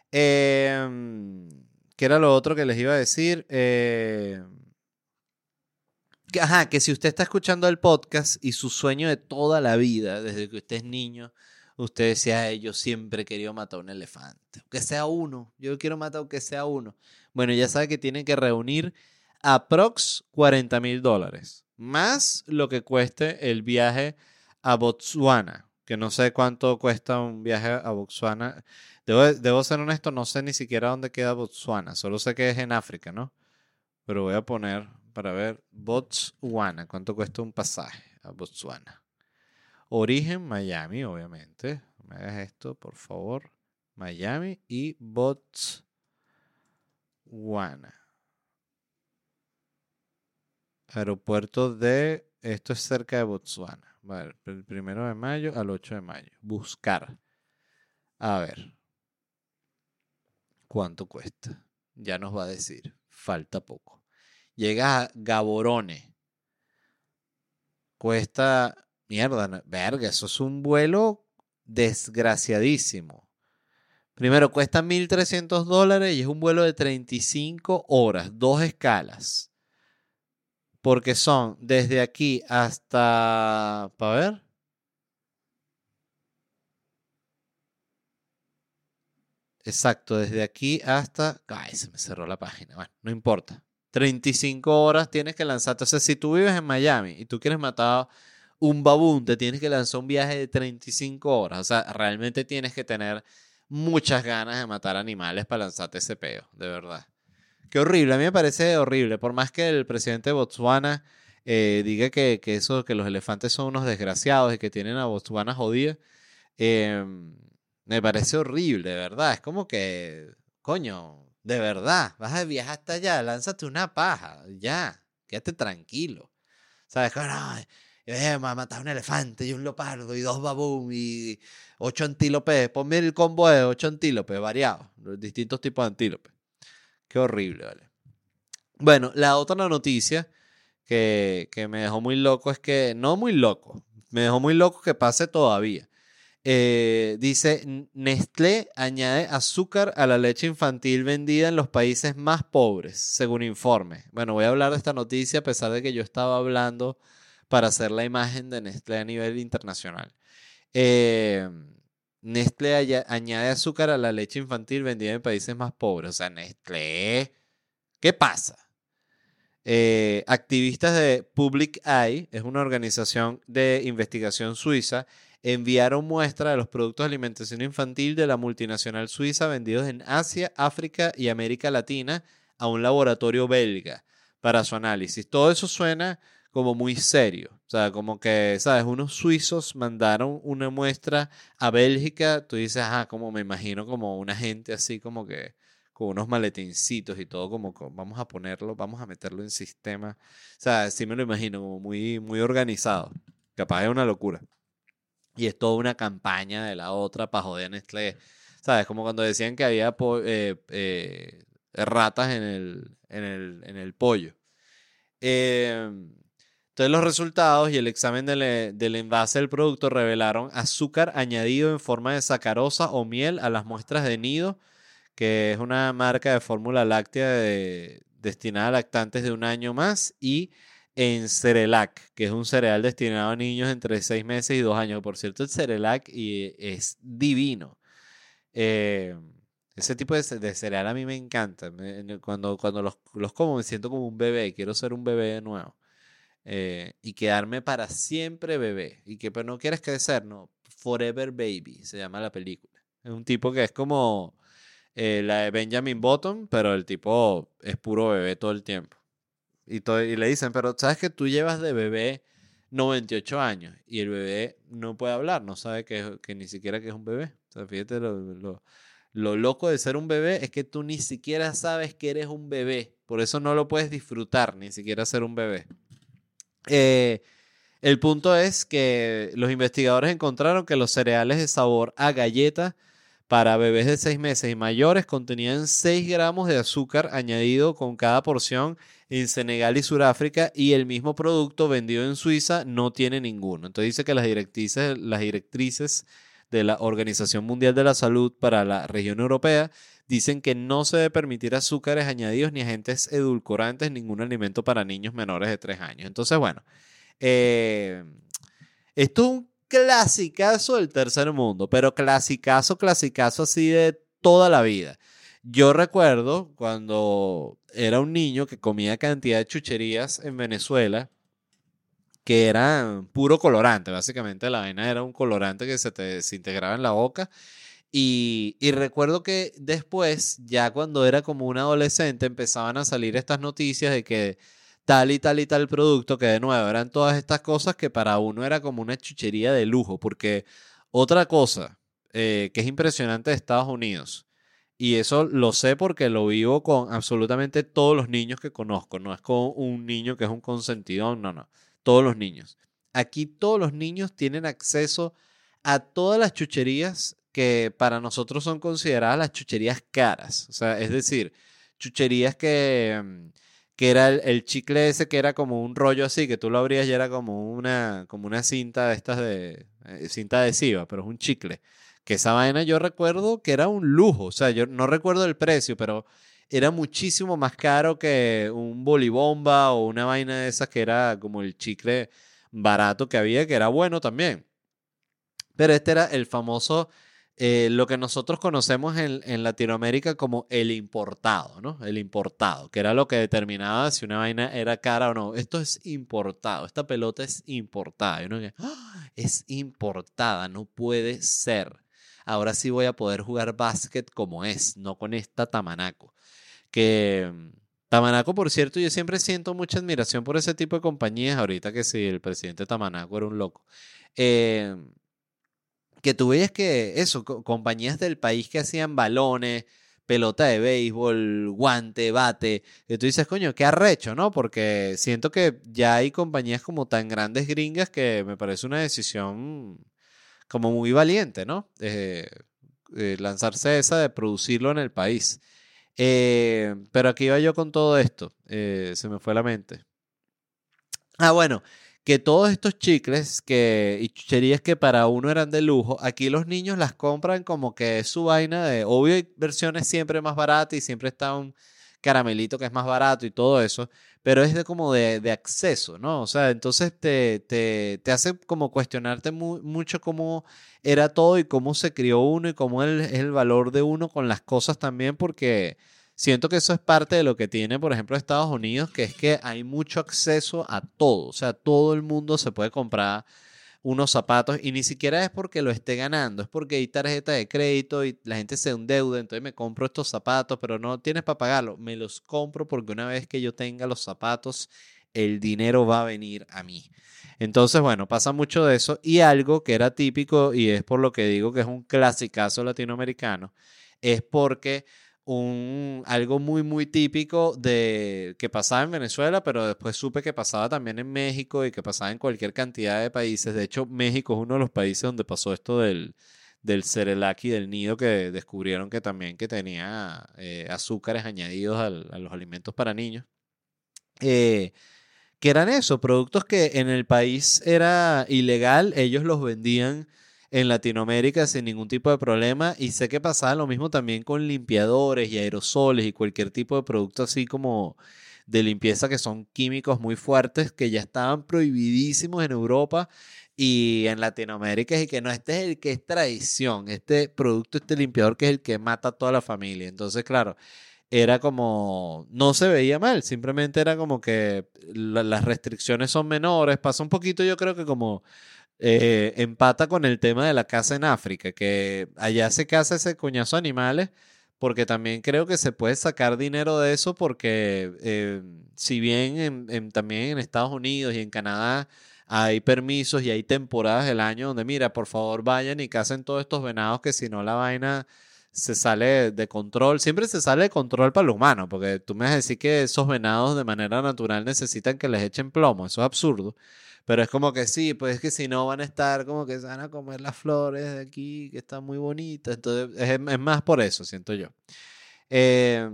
¿Qué era lo otro que les iba a decir? Ajá, que si usted está escuchando el podcast y su sueño de toda la vida, desde que usted es niño, usted decía, "Ay, yo siempre he querido matar un elefante, aunque sea uno, yo quiero matar aunque sea uno". Bueno, ya sabe que tiene que reunir aprox $40,000, más lo que cueste el viaje a Botswana, que no sé cuánto cuesta un viaje a Botswana. Debo ser honesto, no sé ni siquiera dónde queda Botswana, solo sé que es en África, ¿no? Pero voy a poner para ver Botswana. ¿Cuánto cuesta un pasaje a Botswana? Origen Miami, obviamente. Me hagas esto, por favor. Miami y Botswana. Aeropuerto de... Esto es cerca de Botswana. Vale, el 1 de mayo al 8 de mayo. Buscar. A ver. ¿Cuánto cuesta? Ya nos va a decir. Falta poco. Llega a Gaborone. Cuesta, mierda, verga, eso es un vuelo desgraciadísimo. Primero, cuesta $1,300 y es un vuelo de 35 horas, dos escalas. porque son desde aquí hasta, para ver, exacto, desde aquí hasta, ay, se me cerró la página, bueno, no importa. 35 horas tienes que lanzarte. O sea, si tú vives en Miami y tú quieres matar un babún, te tienes que lanzar un viaje de 35 horas. O sea, realmente tienes que tener muchas ganas de matar animales para lanzarte ese peo, de verdad. Qué horrible, a mí me parece horrible. Por más que el presidente de Botswana diga que eso, que los elefantes son unos desgraciados y que tienen a Botswana jodida, eh, me parece horrible, de verdad. Es como que, coño, de verdad, vas a viajar hasta allá, lánzate una paja, ya, quédate tranquilo. ¿Sabes? Que no, a matar un elefante y un leopardo y 2 babún y 8 antílopes. Ponme el combo de 8 antílopes variados, los distintos tipos de antílopes. Qué horrible, ¿vale? Bueno, la otra noticia que me dejó muy loco es que, no muy loco, me dejó muy loco que pase todavía. Dice, Nestlé añade azúcar a la leche infantil vendida en los países más pobres, según informe. Bueno, voy a hablar de esta noticia a pesar de que yo estaba hablando para hacer la imagen de Nestlé a nivel internacional. Eh, Nestlé añade azúcar a la leche infantil vendida en países más pobres. O sea, Nestlé, ¿qué pasa? Activistas de Public Eye, es una organización de investigación suiza, enviaron muestras de los productos de alimentación infantil de la multinacional suiza vendidos en Asia, África y América Latina a un laboratorio belga para su análisis. Todo eso suena como muy serio. O sea, como que, ¿sabes? Unos suizos mandaron una muestra a Bélgica. Tú dices, ajá, como me imagino como una gente así como que con unos maletincitos y todo, como vamos a ponerlo, vamos a meterlo en sistema. O sea, sí me lo imagino, como muy, muy organizado. Capaz es una locura. Y es toda una campaña de la otra para joder a Nestlé. ¿Sabes? Como cuando decían que había ratas en el pollo. Eh, entonces los resultados y el examen del envase del producto revelaron azúcar añadido en forma de sacarosa o miel a las muestras de nido, que es una marca de fórmula láctea destinada a lactantes de 1 año más, y en Cerelac, que es un cereal destinado a niños entre 6 meses y 2 años. Por cierto, el Cerelac es divino. Eh, Ese tipo de cereal a mí me encanta. Cuando los como me siento como un bebé, quiero ser un bebé de nuevo. Y quedarme para siempre bebé. Y que pero no quieres crecer, no. Forever Baby se llama la película. Es un tipo que es como la de Benjamin Button, pero el tipo es puro bebé todo el tiempo. Y le dicen, pero sabes que tú llevas de bebé 98 años y el bebé no puede hablar, no sabe que ni siquiera que es un bebé. O sea, fíjate lo loco de ser un bebé es que tú ni siquiera sabes que eres un bebé. Por eso no lo puedes disfrutar, ni siquiera ser un bebé. Eh, el punto es que los investigadores encontraron que los cereales de sabor a galleta para bebés de 6 meses y mayores contenían 6 gramos de azúcar añadido con cada porción en Senegal y Sudáfrica, y el mismo producto vendido en Suiza no tiene ninguno. Entonces dice que las directrices de la Organización Mundial de la Salud para la región europea dicen que no se debe permitir azúcares añadidos ni agentes edulcorantes en ningún alimento para niños menores de 3 años. Entonces, bueno, eh, esto es un clasicazo del tercer mundo, pero clasicazo, clasicazo así de toda la vida. Yo recuerdo cuando era un niño que comía cantidad de chucherías en Venezuela que eran puro colorante. Básicamente la vaina era un colorante que se te desintegraba en la boca. Y recuerdo que después, ya cuando era como un adolescente, empezaban a salir estas noticias de que tal y tal y tal producto, que de nuevo eran todas estas cosas que para uno era como una chuchería de lujo, porque otra cosa que es impresionante de Estados Unidos, y eso lo sé porque lo vivo con absolutamente todos los niños que conozco, no es con un niño que es un consentidón, no, no, todos los niños. Aquí todos los niños tienen acceso a todas las chucherías que para nosotros son consideradas las chucherías caras. O sea, es decir, chucherías que era el chicle ese que era como un rollo así, que tú lo abrías y era como una cinta de estas cinta adhesiva, pero es un chicle. Que esa vaina yo recuerdo que era un lujo. O sea, yo no recuerdo el precio, pero era muchísimo más caro que un bolibomba o una vaina de esas que era como el chicle barato que había, que era bueno también. Pero este era el famoso, lo que nosotros conocemos en Latinoamérica como el importado, ¿no? El importado, que era lo que determinaba si una vaina era cara o no. Esto es importado, esta pelota es importada. Y uno que, "Ah, es importada, no puede ser. Ahora sí voy a poder jugar básquet como es, no con esta Tamanaco. Que Tamanaco, por cierto, yo siempre siento mucha admiración por ese tipo de compañías. Ahorita que sí, el presidente Tamanaco era un loco. Eh, que tú veías que eso, compañías del país que hacían balones, pelota de béisbol, guante, bate, y tú dices, coño, qué arrecho, ¿no? Porque siento que ya hay compañías como tan grandes gringas que me parece una decisión como muy valiente, ¿no? Lanzarse esa de producirlo en el país. Pero aquí iba yo con todo esto, se me fue la mente. Ah, bueno, que todos estos chicles y chucherías que para uno eran de lujo, aquí los niños las compran como que es su vaina de, obvio hay versiones siempre más baratas y siempre está un caramelito que es más barato y todo eso, pero es de como de acceso, ¿no? O sea, entonces te hace como cuestionarte mucho cómo era todo y cómo se crió uno y cómo es el valor de uno con las cosas también, porque siento que eso es parte de lo que tiene, por ejemplo, Estados Unidos, que es que hay mucho acceso a todo. O sea, todo el mundo se puede comprar unos zapatos y ni siquiera es porque lo esté ganando, es porque hay tarjeta de crédito y la gente se endeuda, entonces me compro estos zapatos, pero no tienes para pagarlo. Me los compro porque una vez que yo tenga los zapatos, el dinero va a venir a mí. Entonces, bueno, pasa mucho de eso y algo que era típico y es por lo que digo que es un clasicazo latinoamericano, es porque algo muy, muy típico de que pasaba en Venezuela, pero después supe que pasaba también en México y que pasaba en cualquier cantidad de países. De hecho, México es uno de los países donde pasó esto del Cerelac y del nido, que descubrieron que también que tenía azúcares añadidos a los alimentos para niños. Eh, que eran eso, productos que en el país era ilegal, ellos los vendían en Latinoamérica sin ningún tipo de problema y sé que pasaba lo mismo también con limpiadores y aerosoles y cualquier tipo de producto así como de limpieza que son químicos muy fuertes que ya estaban prohibidísimos en Europa y en Latinoamérica y que no, este es el que es tradición, este producto, este limpiador que es el que mata a toda la familia. Entonces, claro, era como, no se veía mal, simplemente era como que las restricciones son menores, pasa un poquito yo creo que como empata con el tema de la caza en África, que allá se caza ese coñazo de animales, porque también creo que se puede sacar dinero de eso, porque si bien también en Estados Unidos y en Canadá hay permisos y hay temporadas del año donde, mira, por favor vayan y cacen todos estos venados, que si no la vaina se sale de control, siempre se sale de control para los humanos, porque tú me vas a decir que esos venados de manera natural necesitan que les echen plomo, eso es absurdo. Pero es como que sí, pues es que si no van a estar como que se van a comer las flores de aquí, que están muy bonitas. Entonces es más por eso, siento yo. Eh,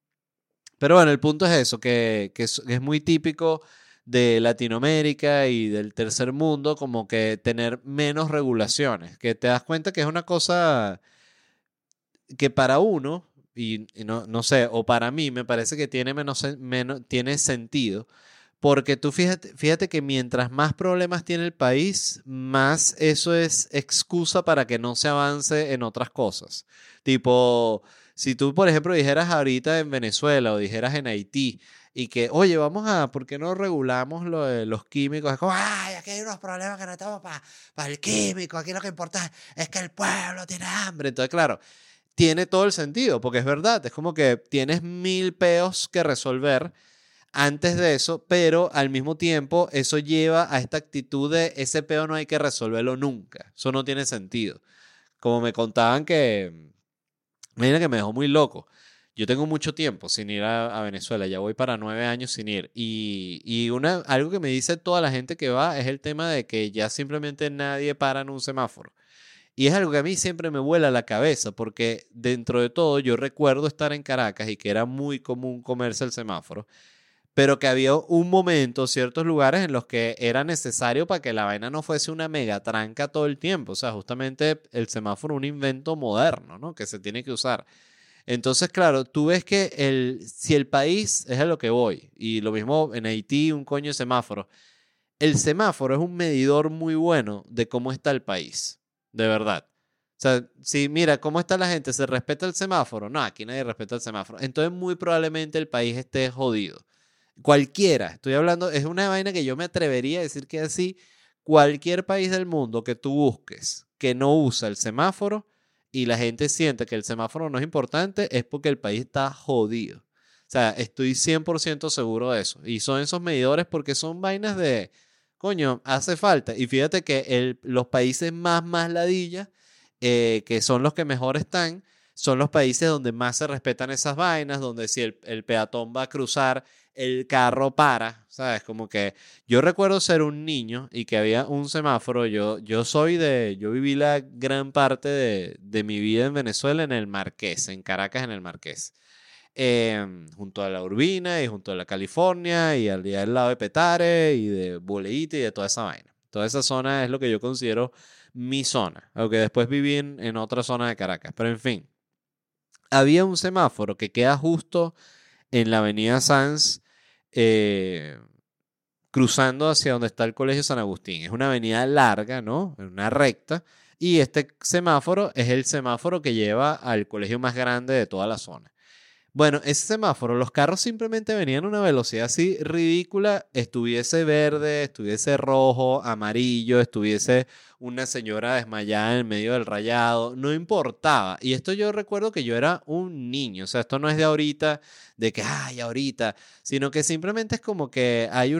pero bueno, el punto es eso, que es muy típico de Latinoamérica y del tercer mundo, como que tener menos regulaciones, que te das cuenta que es una cosa que para uno, y no sé, o para mí me parece que tiene tiene sentido, porque tú fíjate que mientras más problemas tiene el país, más eso es excusa para que no se avance en otras cosas. Tipo, si tú, por ejemplo, dijeras ahorita en Venezuela o dijeras en Haití, y que, oye, ¿por qué no regulamos lo de los químicos? Es como, ay, aquí hay unos problemas que no estamos para el químico, aquí lo que importa es que el pueblo tiene hambre. Entonces, claro, tiene todo el sentido, porque es verdad, es como que tienes mil peos que resolver antes de eso, pero al mismo tiempo eso lleva a esta actitud de ese peo no hay que resolverlo nunca, eso no tiene sentido. Como me contaban mira que me dejó muy loco. Yo tengo mucho tiempo sin ir a Venezuela, ya voy para 9 años sin ir. Y algo que me dice toda la gente que va es el tema de que ya simplemente nadie para en un semáforo. Y es algo que a mí siempre me vuela la cabeza, porque dentro de todo yo recuerdo estar en Caracas y que era muy común comerse el semáforo, pero que había un momento, ciertos lugares en los que era necesario para que la vaina no fuese una mega tranca todo el tiempo. O sea, justamente el semáforo es un invento moderno, ¿no? Que se tiene que usar. Entonces, claro, tú ves que si el país, es a lo que voy, y lo mismo en Haití, un coño de semáforo, el semáforo es un medidor muy bueno de cómo está el país, de verdad. O sea, si mira cómo está la gente, ¿se respeta el semáforo? No, aquí nadie respeta el semáforo. Entonces, muy probablemente el país esté jodido. Cualquiera, estoy hablando, es una vaina que yo me atrevería a decir que así, cualquier país del mundo que tú busques que no usa el semáforo y la gente siente que el semáforo no es importante, es porque el país está jodido. O sea, estoy 100% seguro de eso. Y son esos medidores porque son vainas de, coño, hace falta. Y fíjate que los países más ladillas, que son los que mejor están, son los países donde más se respetan esas vainas, donde si el peatón va a cruzar, el carro para, ¿sabes? Como que yo recuerdo ser un niño y que había un semáforo. Yo viví la gran parte de mi vida en Venezuela en el Marqués, en Caracas, en el Marqués. Junto a la Urbina y junto a la California y al día del lado de Petare y de Boleíta y de toda esa vaina. Toda esa zona es lo que yo considero mi zona, aunque después viví en otra zona de Caracas. Pero en fin, había un semáforo que queda justo en la avenida Sanz, eh, cruzando hacia donde está el Colegio San Agustín. Es una avenida larga, ¿no? En una recta. Y este semáforo es el semáforo que lleva al colegio más grande de toda la zona. Bueno, ese semáforo, los carros simplemente venían a una velocidad así ridícula, estuviese verde, estuviese rojo, amarillo, estuviese una señora desmayada en medio del rayado, no importaba. Y esto yo recuerdo que yo era un niño, o sea, esto no es de ahorita, de que, ay, ahorita, sino que simplemente es como que hay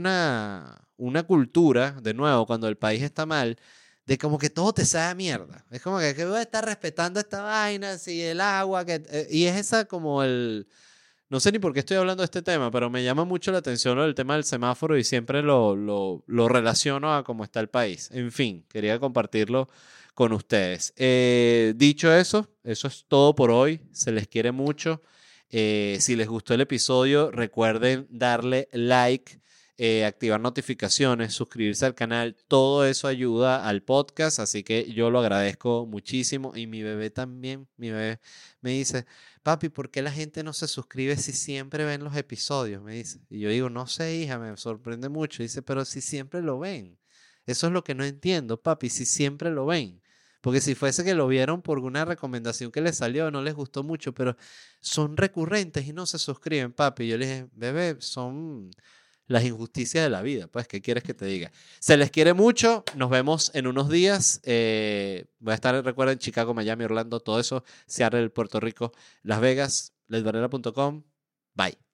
una cultura, de nuevo, cuando el país está mal, de como que todo te sabe a mierda. Es como que voy a estar respetando esta vaina, si el agua, y es esa como no sé ni por qué estoy hablando de este tema, pero me llama mucho la atención el tema del semáforo y siempre lo relaciono a cómo está el país. En fin, quería compartirlo con ustedes. Dicho eso, eso es todo por hoy. Se les quiere mucho. Si les gustó el episodio, recuerden darle like, activar notificaciones, suscribirse al canal, todo eso ayuda al podcast, así que yo lo agradezco muchísimo. Y mi bebé también, mi bebé me dice, papi, ¿por qué la gente no se suscribe si siempre ven los episodios? Me dice. Y yo digo, no sé, hija, me sorprende mucho. Dice, pero si siempre lo ven. Eso es lo que no entiendo, papi, si siempre lo ven. Porque si fuese que lo vieron por una recomendación que les salió, no les gustó mucho, pero son recurrentes y no se suscriben, papi. Yo le dije, bebé, son las injusticias de la vida. Pues, ¿qué quieres que te diga? Se les quiere mucho. Nos vemos en unos días. Voy a estar, recuerden, Chicago, Miami, Orlando, todo eso. Seattle, Puerto Rico, Las Vegas, ledvarela.com. Bye.